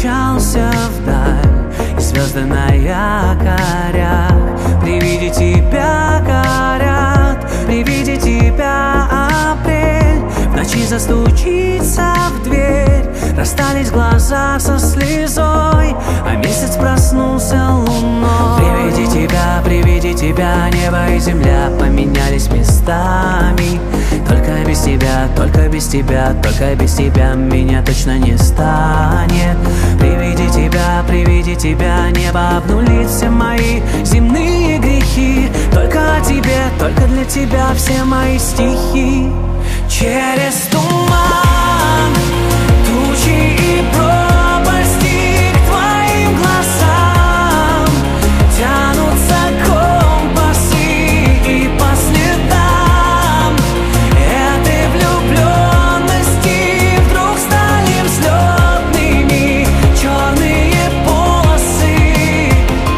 умчался вдаль, и звезды на якорях при виде тебя горят, при виде тебя апрель в ночи застучится в дверь. Расстались глаза со слезой, а месяц проснулся луной. При виде тебя небо и земля поменялись местами. Только без тебя, только без тебя, только без тебя меня точно не станет. При виде тебя небо обнулит все мои земные грехи. Только о тебе, только для тебя все мои стихи. Через туман, тучи и пропасти к твоим глазам тянутся компасы, и по следам этой влюбленности вдруг стали взлетными черные полосы.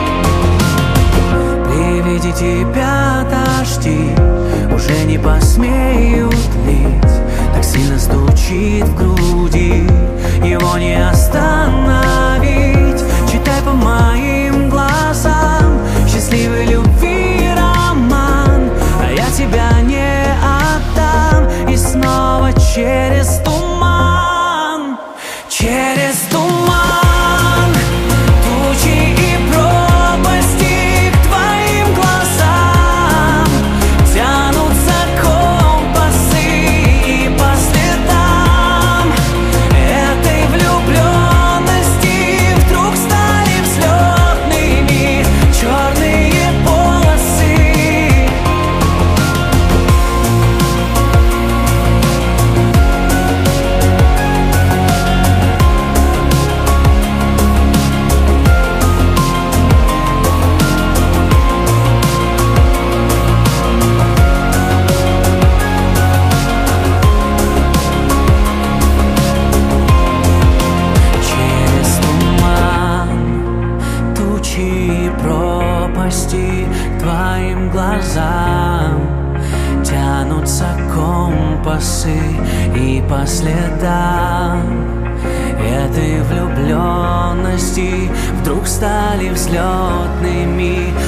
При виде тебя дожди уже не посмеют лить, так сильно стучит в груди, его не остановить. Читай по моим глазам счастливый любви роман, а я тебя не отдам. И снова через туман, через туман, тучи и пропасти к твоим глазам тянутся компасы, и по следам этой влюбленности вдруг стали взлетными черные полосы. Через туман, тучи и пропасти к твоим глазам тянутся компасы, и по следам этой влюбленности вдруг стали взлетными